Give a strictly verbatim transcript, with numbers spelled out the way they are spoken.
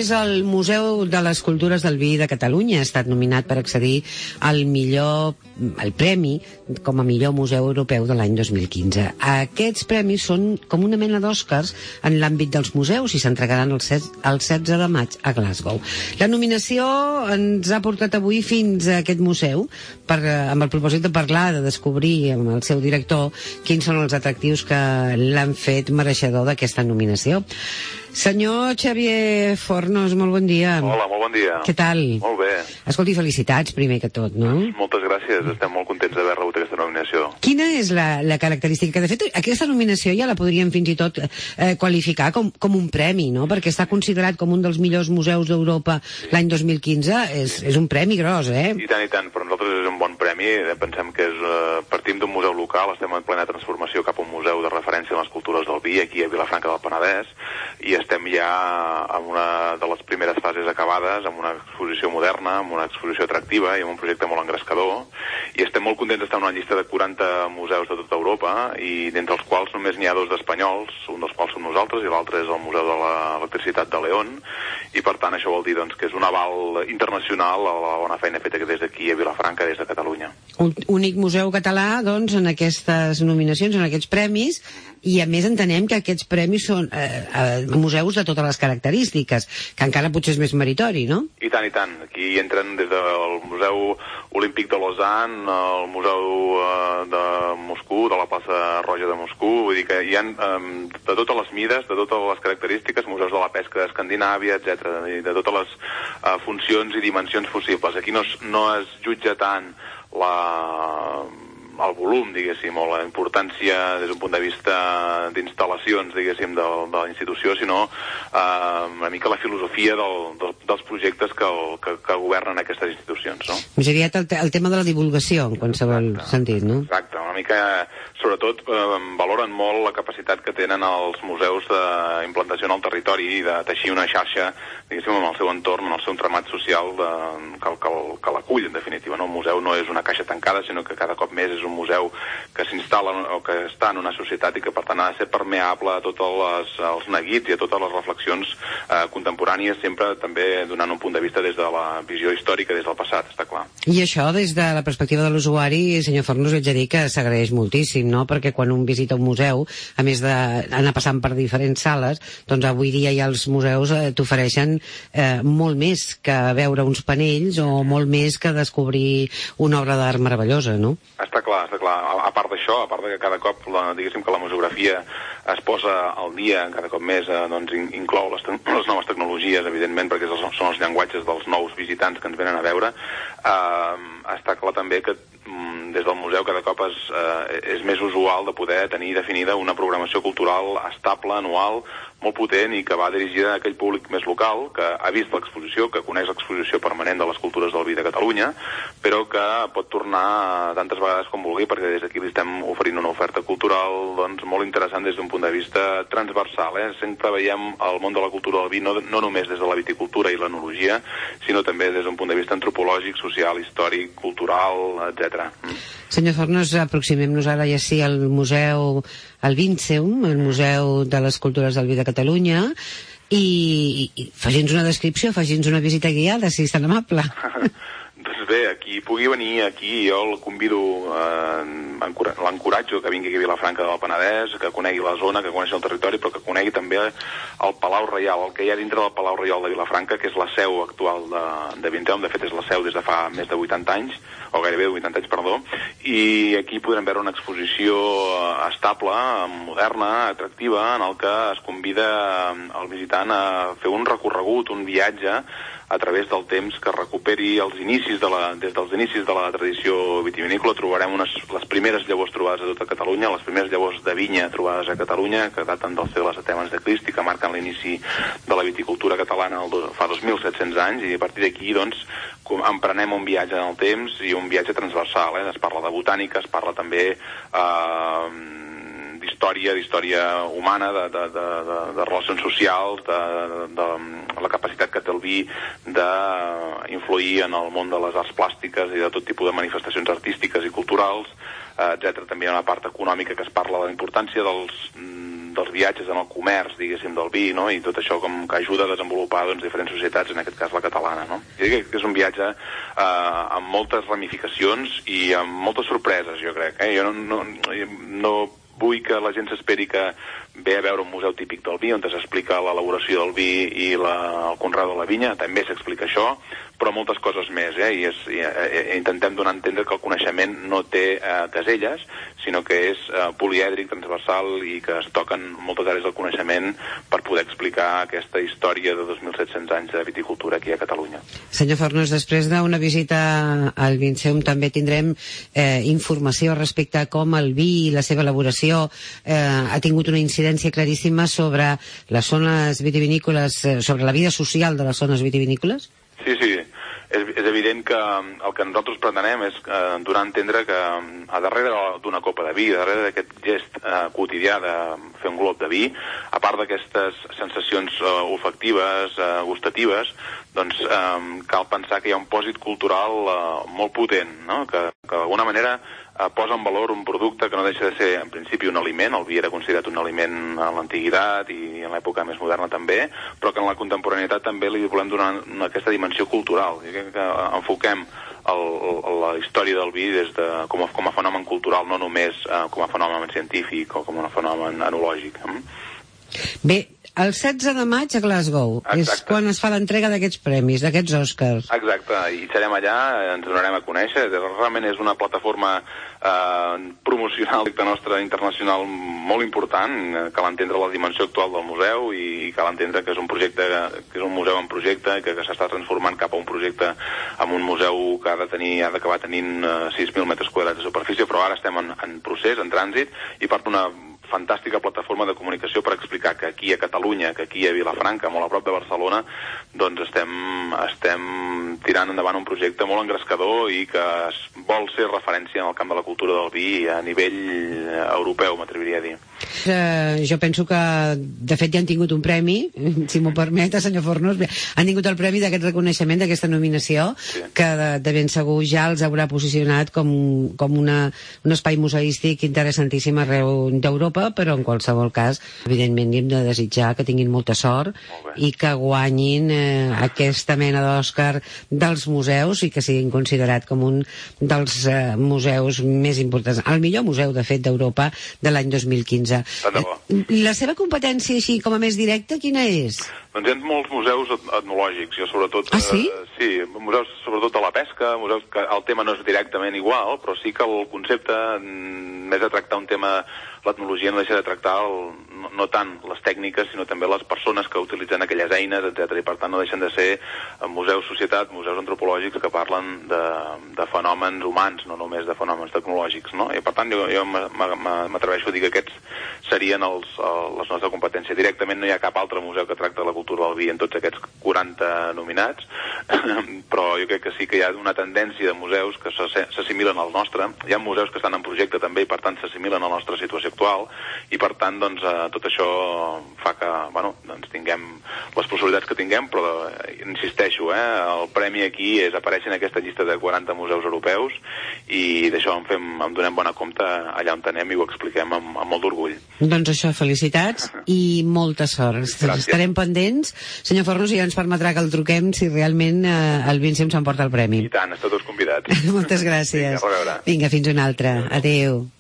és el Museu de les Cultures del Vi de Catalunya. Ha estat nominat per accedir al millor, al premi com a millor museu europeu de l'any dos mil quinze. Aquests premis són com una mena d'Oscars en l'àmbit dels museus i s'entregaran el setze de maig a Glasgow. La nominació ens ha portat avui fins a aquest museu per, amb el propòsit de parlar, de descobrir amb el seu director quins són els atractius que l'han fet mereixedor d'aquesta nominació. Senyor Xavier Fornos, molt bon dia. Hola, molt bon dia. Què tal? Molt bé. Escolti, felicitats, primer que tot, no? Moltes gràcies, estem molt contents d'haver rebut aquesta nominació. Quina és la, la característica? Que de fet, aquesta nominació ja la podríem fins i tot eh, qualificar com, com un premi, no? Perquè està considerat com un dels millors museus d'Europa l'any dos mil quinze. És, és un premi gros, eh? I tant, i tant. Per nosaltres és un bon premi. Pensem que és, eh, partim d'un museu local, estem en plena transformació cap a un museu de referència en les cultures del vi, aquí a Vilafranca del Penedès, i estem ja en una de les primeres fases acabades, amb una exposició moderna, amb una exposició atractiva i amb un projecte molt engrescador, i estem molt contents d'estar en una llista de quaranta museus de tota Europa, i d'entre els quals només n'hi ha dos d'espanyols, un dels quals som nosaltres i l'altre és el Museu de l'Electricitat de León, i per tant això vol dir doncs, que és un aval internacional a la bona feina feta des d'aquí a Vilafranca, des de Catalunya. Un únic museu català, doncs, en aquestes nominacions, en aquests premis, i a més entenem que aquests premis són eh, eh, museus de totes les característiques, que encara potser és més meritori, no? I tant, i tant. Aquí entren des del Museu Olímpic de Lausanne, el Museu eh, de Moscou, de la plaça Roja de Moscou, vull dir que hi ha eh, de totes les mides, de totes les característiques, museus de la pesca d'Escandinàvia, etcètera, de totes les eh, funcions i dimensions possibles. Aquí no es, no es jutja tant la... el volum, diguéssim, o la importància des d'un punt de vista d'instal·lacions, diguéssim, de, de la institució, sinó eh, una mica la filosofia del, del, dels projectes que, que, que governen aquestes institucions, no? Més aviat el, te el tema de la divulgació, en qualsevol Exacte. sentit, no? Exacte, una mica, sobretot, eh, valoren molt la capacitat que tenen els museus d'implantació en el territori i de teixir una xarxa, diguéssim, en el seu entorn, en el seu entramat social de, que, que, que l'acull, en definitiva, no? El museu no és una caixa tancada, sinó que cada cop més és un museu que s'instal·la o que està en una societat i que per tant ha de ser permeable a tots les, els neguits i a totes les reflexions eh, contemporànies, sempre també donant un punt de vista des de la visió històrica, des del passat, està clar. I això, des de la perspectiva de l'usuari, senyor Fornos, haig de dir que s'agraeix moltíssim, no? Perquè quan un visita un museu, a més d'anar passant per diferents sales, doncs avui dia ja els museus eh, t'ofereixen eh, molt més que veure uns panells o molt més que descobrir una obra d'art meravellosa, no? Està clar, està clar. A, a part d'això, a part de que cada cop, la, diguéssim que la museografia es posa al dia, cada cop més eh, doncs, in, inclou les, les noves tecnologies, evidentment, perquè són els llenguatges dels nous visitants que ens venen a veure, eh, està clar també que mm, des del museu cada cop és, eh, és més usual de poder tenir definida una programació cultural estable, anual, molt potent i que va dirigida a aquell públic més local, que ha vist l'exposició, que coneix l'exposició permanent de les cultures del vi de Catalunya, però que pot tornar tantes vegades com vulgui, perquè des d'aquí li estem oferint una oferta cultural doncs, molt interessant des d'un punt de vista transversal. Eh? Sempre veiem el món de la cultura del vi no, no només des de la viticultura i l'enologia, sinó també des d'un punt de vista antropològic, social, històric, cultural, etcètera. Mm. Senyor Fornos, aproximem-nos ara ja sí al museu, al Vinceum, el Museu de les Cultures del Vi de Catalunya, i, i faci'ns una descripció, faci'ns una visita guiada, si és tan amable. Doncs bé, qui pugui venir aquí, jo el convido, eh, l'encoratjo que vingui aquí a Vilafranca del Penedès, que conegui la zona, que conegui el territori, però que conegui també el Palau Reial, el que hi ha dintre del Palau Reial de Vilafranca, que és la seu actual de, de Vinceum, de fet és la seu des de fa més de vuitanta anys, o gairebé vuitanta anys, perdó, i aquí podrem veure una exposició estable, moderna, atractiva, en el que es convida el visitant a fer un recorregut, un viatge, a través del temps que recuperi els inicis de la, des dels inicis de la tradició vitivinícola. Trobarem unes, les primeres llavors trobades a tota Catalunya, les primeres llavors de vinya trobades a Catalunya, que daten del segle setè abans de Crist i que marquen l'inici de la viticultura catalana el, fa dos mil set-cents anys, i a partir d'aquí doncs, emprenem un viatge en el temps i un viatge transversal. Eh? Es parla de botànica, es parla també eh, d'història, d'història humana, de, de, de, de, de relacions socials, de, de, de la capacitat que té el vi d'influir en el món de les arts plàstiques i de tot tipus de manifestacions artístiques i culturals, eh, etcètera. També hi ha una part econòmica que es parla de la importància dels dels viatges en el comerç, diguéssim, del vi, no? I tot això com que ajuda a desenvolupar doncs, diferents societats, en aquest cas la catalana, no? I crec que és un viatge eh, amb moltes ramificacions i amb moltes sorpreses, jo crec. Eh? Jo no, no, no vull que la gent s'esperi que ve a veure un museu típic del vi on s'explica l'elaboració del vi i la, el conreu de la vinya, també s'explica això, però moltes coses més, eh? I, és, i eh, intentem donar a entendre que el coneixement no té eh, caselles, sinó que és eh, polièdric, transversal i que es toquen moltes àrees del coneixement per poder explicar aquesta història de dos mil set-cents anys de viticultura aquí a Catalunya. Senyor Fornos, després d'una visita al Vinceum també tindrem eh, informació respecte a com el vi i la seva elaboració eh, ha tingut una incidència claríssima sobre les zones vitivinícoles, eh, sobre la vida social de les zones vitivinícoles? Sí, sí. És, és evident que el que nosaltres pretenem és eh, donar a entendre que a darrere d'una copa de vi, a darrere d'aquest gest eh, quotidià de fer un glob de vi, a part d'aquestes sensacions eh, olfactives, eh, gustatives, doncs eh, cal pensar que hi ha un pòsit cultural eh, molt potent, no? que, que d'alguna manera eh, posa en valor un producte que no deixa de ser en principi un aliment. El vi era considerat un aliment en l'antiguitat i en l'època més moderna també, però que en la contemporaneitat també li volem donar aquesta dimensió cultural. I crec que enfoquem el, la història del vi des de, com, a, com a fenomen cultural, no només eh, com a fenomen científic o com a fenomen enològic. Mm? Bé, el setze de maig a Glasgow. Exacte. És quan es fa l'entrega d'aquests premis, d'aquests Oscars. Exacte, i serem allà, ens donarem a conèixer. Realment és una plataforma eh, promocional nostra internacional molt important. Cal entendre la dimensió actual del museu i cal entendre que és un projecte, que és un museu en projecte, que, que s'està transformant cap a un projecte amb un museu que ha de tenir, ha d'acabar tenint eh, sis mil metres quadrats de superfície, però ara estem en, en procés, en trànsit, i per una fantàstica plataforma de comunicació per explicar que aquí a Catalunya, que aquí a Vilafranca, molt a prop de Barcelona, doncs estem, estem tirant endavant un projecte molt engrescador i que es vol ser referència en el camp de la cultura del vi a nivell europeu, m'atreviria a dir. Eh, jo penso que, de fet, ja han tingut un premi, si m'ho permet, senyor Fornos, han tingut el premi d'aquest reconeixement, d'aquesta nominació, sí, que de, de ben segur ja els haurà posicionat com, com una, un espai museístic interessantíssim arreu d'Europa, però en qualsevol cas, evidentment, hem de desitjar que tinguin molta sort i que guanyin eh, aquesta mena d'Òscar dels museus i que siguin considerat com un dels eh, museus més importants, el millor museu, de fet, d'Europa de l'any dos mil quinze. La seva competència, així com a més directa, quina és? Doncs hi ha molts museus etnològics, jo sobretot... Ah, sí? Eh, sí, museus sobretot de la pesca, museus que el tema no és directament igual, però sí que el concepte, més de tractar un tema, l'etnologia no deixa de tractar el, no, no tant les tècniques, sinó també les persones que utilitzen aquelles eines, etcètera. I per tant no deixen de ser museus societat, museus antropològics que parlen de, de fenòmens humans, no només de fenòmens tecnològics, no? I per tant jo, jo m'atreveixo a dir que aquests serien els, les nostres competències. Directament no hi ha cap altre museu que tracta la cultura del vi en tots aquests quaranta nominats, però jo crec que sí que hi ha una tendència de museus que s'assimilen al nostre. Hi ha museus que estan en projecte també i per tant s'assimilen a la nostra situació actual i per tant doncs eh, tot això fa que bueno, doncs tinguem les possibilitats que tinguem, però eh, insisteixo, eh, el premi aquí és aparèixer en aquesta llista de quaranta museus europeus i d'això en, fem, en donem bona compte allà on anem i ho expliquem amb, amb molt d'orgull. Doncs això, felicitats i molta sort. Gràcies. Estarem pendents. Senyor Fornos, ja ens permetrà que el truquem si realment eh, el Vinceum s'emporta el premi. I tant, esteu tots convidats. Moltes gràcies. Vinga, a reveure. Vinga, fins una altra. Adéu.